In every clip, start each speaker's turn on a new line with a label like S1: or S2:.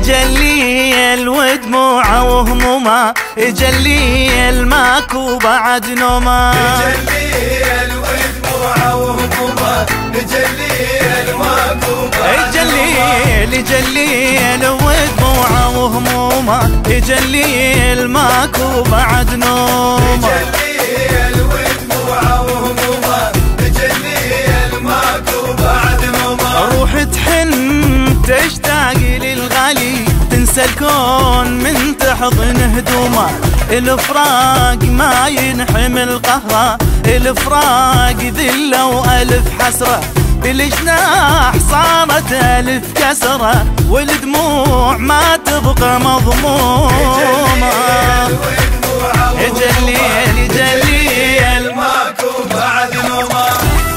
S1: يجلي ودموعه وهمومه، يجلي ماكو بعد نومه،
S2: يجلي ودموعه وهمومه، يجلي ماكو بعد
S1: يجلي ودموعه وهمومه، يجلي ماكو بعد نومه،
S2: يجلي ودموعه وهمومه، يجلي ماكو بعد نومه.
S1: روح تحن تشتاق للغالي، تنسى الكون من تحضن هدومه، الفراق ما ينحمل قهره، الفراق ذله والف حسره، بالجناح صارت الف كسره، والدموع ما تبقى مضمومه، يجلي
S2: ماكو بعد نومه.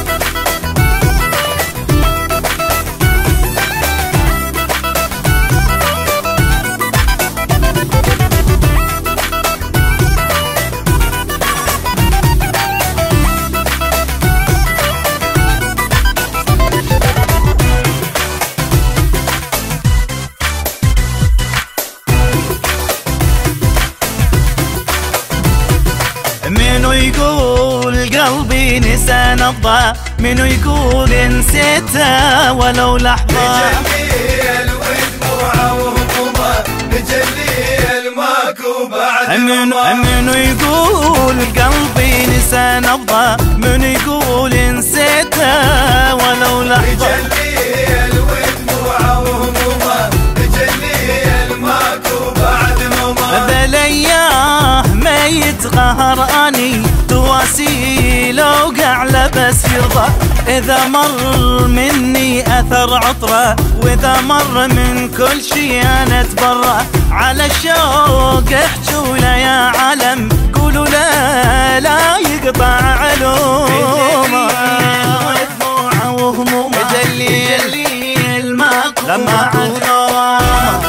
S1: منو يقول قلبي نسى نبضه، منو يقول نسيته ولو لحظة،
S2: يجلي ودموعه وهمومه، يجلي ماكو بعد نومه.
S1: منو يقول قلبي نسى نبضه، منو يقول نسيته ولو لحظة،
S2: يجلي ودموعه وهمومه، يجلي ماكو بعد نومه.
S1: بلياه ما يتقهر اني تواسي لو قعله بس يرضى، اذا مر مني اثر عطره، واذا مر من كل شي انا اتبرى، على الشوق احجوا له يا علم، قولوا له لا يقطع علومه، ودموعه وهمومه، يجلي الماكو بعد نومه.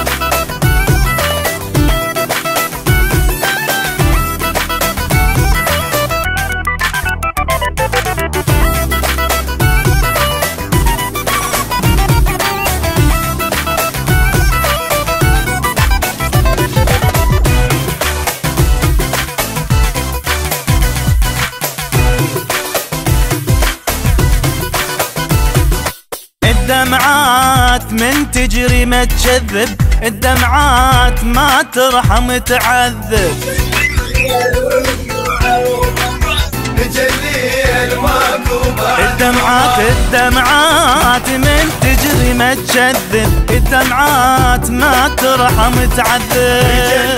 S1: الدمعات من تجري ما تكذب، الدمعات ما ترحم تعذب، الدمعات من تجري ما تكذب، الدمعات ما ترحم تعذب،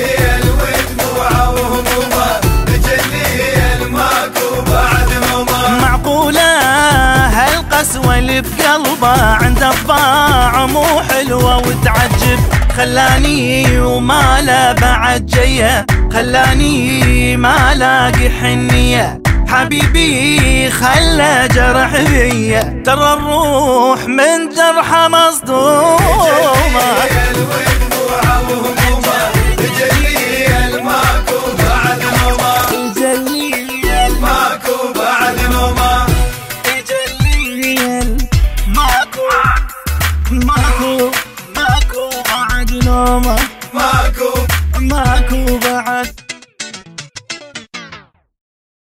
S1: معقولة هالقسوة اللي بقلبه عند الضاع مو حلوة وتعجب، خلاني وما لا بعد جيه، خلاني ما لاقي حنية، حبيبي خلى جرح بيا، ترى الروح من جرحه مصدومة.